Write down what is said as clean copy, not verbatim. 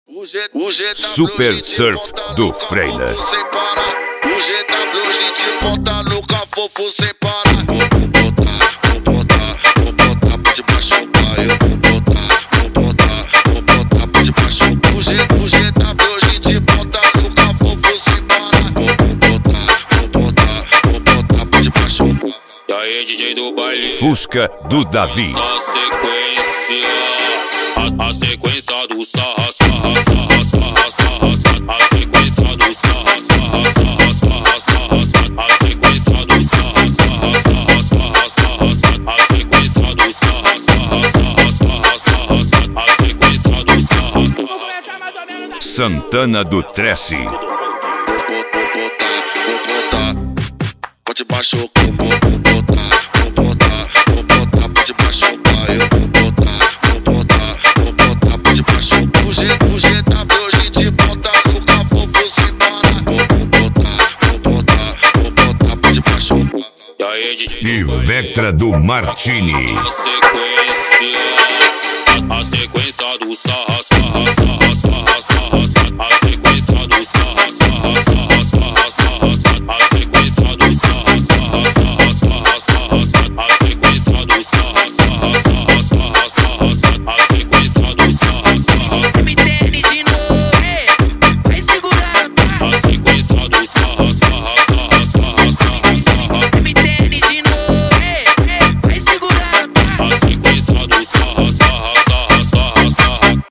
Super Surf do Freina. O GW a gente bota no cafofo sem parar. Vou botar pra debaixo o pai. Vou botar pra debaixo o pai. O GW a gente bota no cafofo sem parar. Vou botar pra debaixo o pai. E aí, DJ do baile, Fusca do Davi. A sequência do sarra, sarra, sarra, sarra, sarra, sarra. A sequência do sarra, sarra, sarra, sarra, sarra, sarra. A sequência do sarra, sarra, sarra, sarra, sarra, sarra. A sequência do sarra, sarra, sarra, sarra, sarra, sarra. A sequência do sarra, sarra. Santana do Trece. Vou botar pra debaixo o pai. Vou botar pra debaixo o pai. Vou botar pra debaixo o pai. O GW a gente bota no cafofo sem parar. Vou botar pra debaixo o pai. E aí, DJ E Vectra do Martini. a sequência do sarra, sarra.